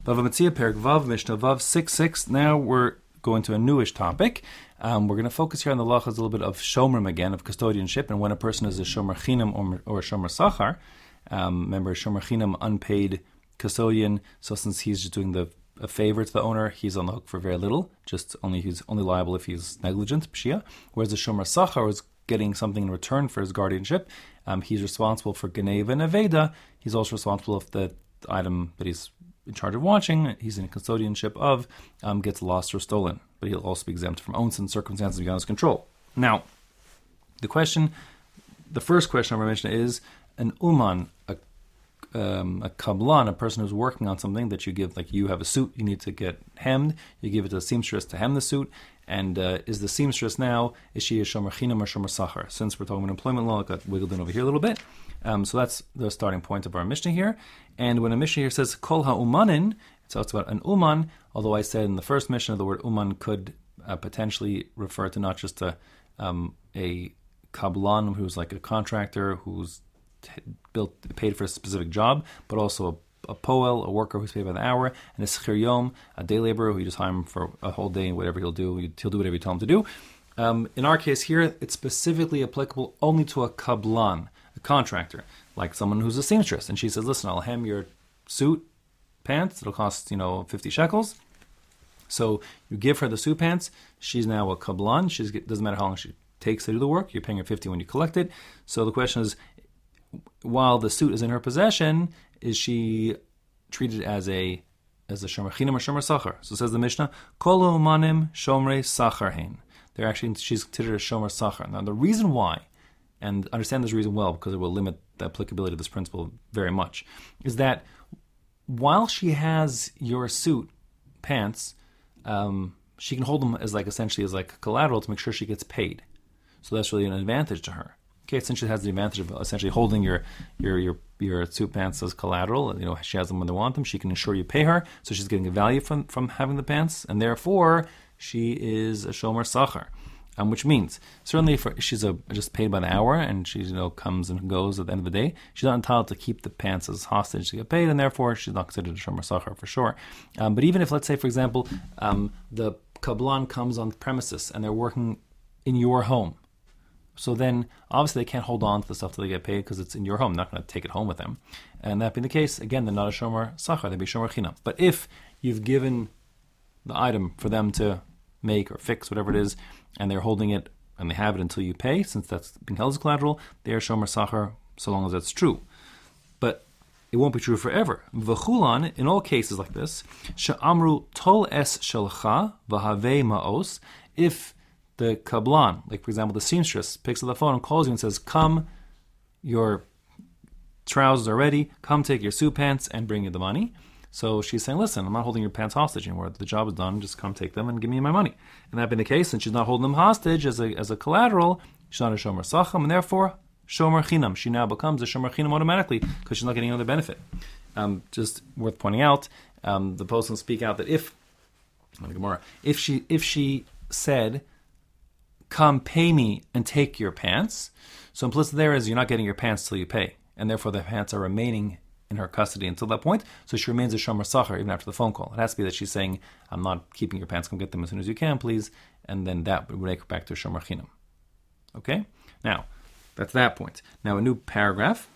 Bava Metzia, Perek Vav, Mishnah Vav 6.6. Now we're going to a newish topic. We're going to focus here on the lachas a little bit of shomrim again, of custodianship, and when a person is a shomer chinam or a shomer sachar. Remember, shomer chinam, unpaid custodian. So since he's just doing a favor to the owner, he's on the hook for very little. He's only liable if he's negligent, pshia. Whereas the shomer sachar is getting something in return for his guardianship. He's responsible for geneva and aveda. He's also responsible if the item that he's in charge of watching, he's in custodianship of, gets lost or stolen. But he'll also be exempt from own circumstances beyond his control. Now, the first question I'm going to mention is an uman, a kablan, a person who's working on something that you give, like you have a suit, you need to get hemmed, you give it to the seamstress to hem the suit, and is the seamstress now, is she a shomer chinam or shomer sachar? Since we're talking about employment law, it got wiggled in over here a little bit. So that's the starting point of our Mishnah here. And when a Mishnah here says kol ha'umanin, it talks about an uman, although I said in the first Mishnah the word uman could potentially refer to not just a kablan who's like a contractor who's paid for a specific job, but also a poel, a worker who's paid by the hour, and a schir yom, a day laborer who you just hire him for a whole day, and whatever he'll do whatever you tell him to do. In our case here, it's specifically applicable only to a kablan, a contractor, like someone who's a seamstress, and she says, listen, I'll hem your suit, pants, it'll cost 50 shekels. So you give her the suit pants, she's now a kablan, doesn't matter how long she takes to do the work, you're paying her 50 when you collect it. So the question is, while the suit is in her possession, is she treated as a shomer chinam or shomer sachar? So says the Mishnah, kol umanim shomrei sachar hein. She's considered a shomer sachar. Now the reason why, and understand this reason well because it will limit the applicability of this principle very much, is that while she has your suit pants, she can hold them as essentially as collateral to make sure she gets paid. So that's really an advantage to her. Okay, since she has the advantage of essentially holding your suit pants as collateral, she has them when they want them. She can ensure you pay her, so she's getting a value from having the pants, and therefore she is a shomer sachar. Which means certainly if she's just paid by the hour and she comes and goes at the end of the day, she's not entitled to keep the pants as hostage to get paid, and therefore she's not considered a shomer sachar for sure. But even if, let's say, for example, the kablan comes on the premises and they're working in your home, so then obviously they can't hold on to the stuff till they get paid because it's in your home. They're not going to take it home with them. And that being the case, again, they're not a shomer sachar, they'd be shomer chinam. But if you've given the item for them to make or fix, whatever it is, and they're holding it and they have it until you pay, since that's being held as collateral, they are shomer sachar so long as that's true. But it won't be true forever. V'chulan, in all cases like this, she'amru tol es shelcha v'havei ma'os, if the kablan, like for example the seamstress, picks up the phone and calls you and says, come, your trousers are ready, come take your suit pants and bring you the money. So she's saying, listen, I'm not holding your pants hostage anymore. The job is done, just come take them and give me my money. And that being the case, since she's not holding them hostage as a collateral, she's not a shomer sachar, and therefore shomer chinam. She now becomes a shomer chinam automatically because she's not getting another benefit. Just worth pointing out, the post will speak out that if she said, come pay me and take your pants, so implicit there is you're not getting your pants till you pay, and therefore the pants are remaining in her custody until that point, so she remains a shomer sachar even after the phone call. It has to be that she's saying, I'm not keeping your pants, come get them as soon as you can, please, and then that would make her back to shomer chinam. Okay? Now, that's that point. Now, a new paragraph.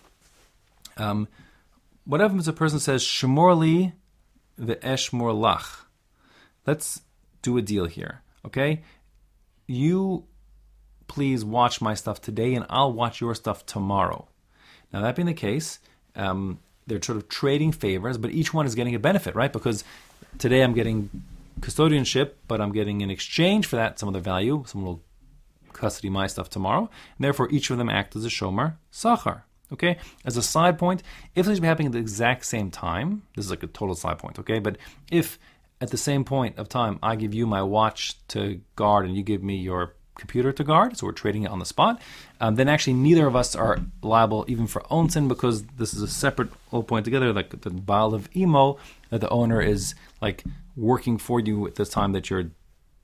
What happens if a person says, shemor li ve'eshmor lach? Let's do a deal here, okay? You please watch my stuff today and I'll watch your stuff tomorrow. Now, that being the case, they're sort of trading favors, but each one is getting a benefit, right? Because today I'm getting custodianship, but I'm getting in exchange for that some other value. Someone will custody my stuff tomorrow. And therefore, each of them act as a shomer sachar. Okay? As a side point, if this is happening at the exact same time, this is like a total side point, okay? But if at the same point of time I give you my watch to guard and you give me your computer to guard, so we're trading it on the spot, then actually neither of us are liable even for onsin, because this is a separate whole point together, like the baal of imo, that the owner is like working for you at this time that you're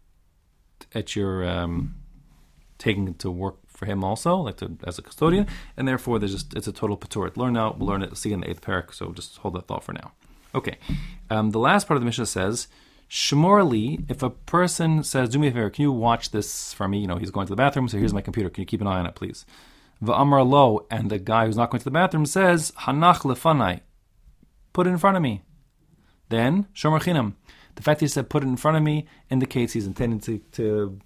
taking to work for him also, like as a custodian, and therefore it's a total patur. We'll learn it, see in the 8th parak, so just hold that thought for now. Okay. The last part of the Mishnah says, Shmor li, if a person says, do me a favor, can you watch this for me? He's going to the bathroom, so here's my computer. Can you keep an eye on it, please? V'amar lo, and the guy who's not going to the bathroom says, Hanach lefanai, put it in front of me. Then, shomer chinam. The fact that he said put it in front of me indicates he's intending to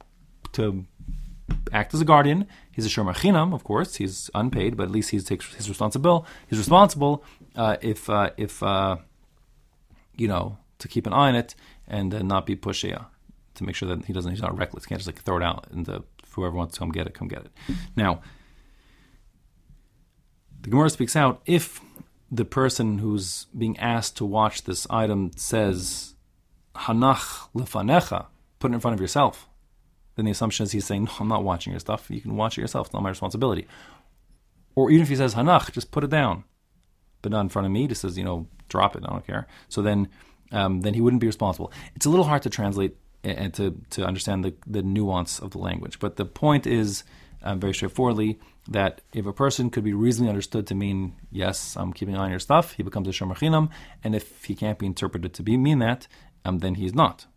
act as a guardian. He's a shomer chinam, of course. He's unpaid, but at least he takes his responsibility. He's responsible if to keep an eye on it and not be pushia, to make sure that he's not reckless. He can't just throw it out and whoever wants to come get it. Now, the Gemara speaks out, if the person who's being asked to watch this item says, Hanach lefanecha, put it in front of yourself, then the assumption is he's saying, no, I'm not watching your stuff. You can watch it yourself. It's not my responsibility. Or even if he says, Hanach, just put it down, but not in front of me. Just says, drop it. I don't care. So then he wouldn't be responsible. It's a little hard to translate and to understand the nuance of the language. But the point is, very straightforwardly, that if a person could be reasonably understood to mean, yes, I'm keeping an eye on your stuff, he becomes a shomer chinam, and if he can't be interpreted to mean that, then he's not.